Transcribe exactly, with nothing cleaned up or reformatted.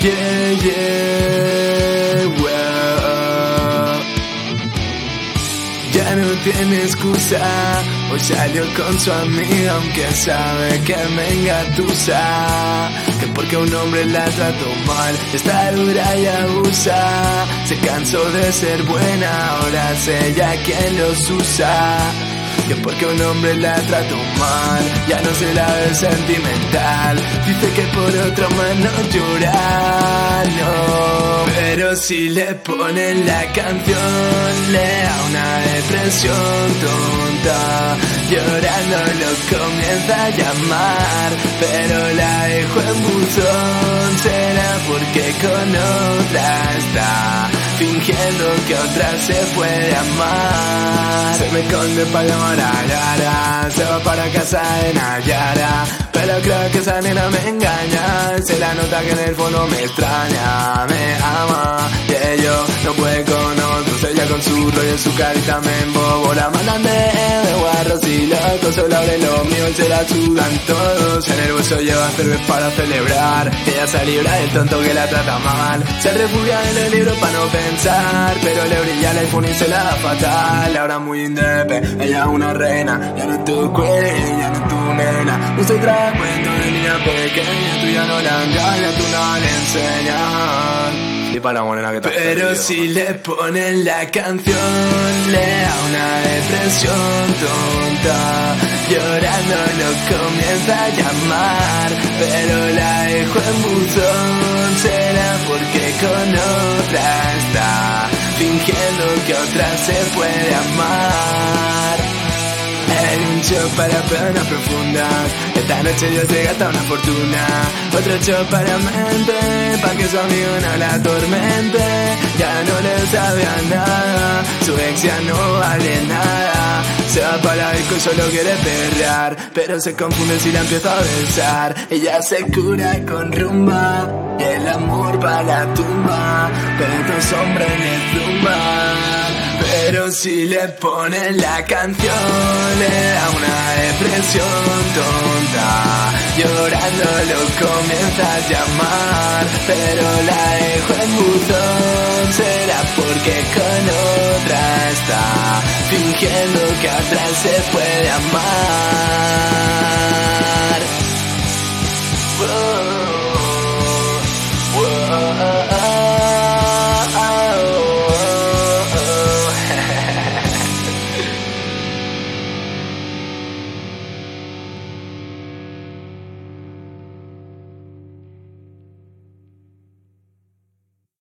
yeah, yeah, wow. Ya no tiene excusa, hoy salió con su amiga aunque sabe que me engatusa. Que porque un hombre la trató mal, está dura y abusa. Se cansó de ser buena, ahora es ella quien los usa. Que porque un hombre la trató mal, ya no se la ve sentimental. Dice que por otro más no llora, no. Pero si le ponen la canción, le da una depresión tonta. Llorando lo comienza a llamar, pero la dejo en buzón. Será porque con otra está, fingiendo que otra se puede amar. Se me esconde para llamar a Lara, se va para casa de Nayara, pero creo que esa nena me engaña. Se la nota que en el fondo me extraña, me ama, que yo no puede con otros. Ella con su rollo y su carita me embobo. La mandan de, de guarros y locos, solo abre lo mío y se la sudan todos. En el bolso lleva cerveza para celebrar, ella se libra del tonto que la trata mal. Se refugia en el libro para no pensar, pero le brilla el iPhone y se la da fatal. Ahora muy indepe, ella es una reina, ya no es tu queen, ya no es tu nena. No se trae cuento de niña pequeña, tú ya no la engañas, tú no le enseñas. Y para la morena que te pero si le ponen la canción, le da una depresión tonta. Llorando lo comienza a llamar, pero la dejo en buzón. Será porque con otra está, fingiendo que otra se puede amar. Hay un show para penas profundas, esta noche Dios se gasta una fortuna. Otro show para mente, pa' que su amigo no la atormente. Ya no le sabe a nada, su ex ya no vale nada. Se va para la disco y solo quiere perrear, pero se confunde si la empieza a besar. Ella se cura con rumba, y el amor va a la tumba, pero otros hombres le zumban. Pero si le ponen la canción, le da una depresión tonta. Llorando lo comienza a llamar, pero la dejo en buzón. Será porque con otra está, fingiendo que a otra se puede amar.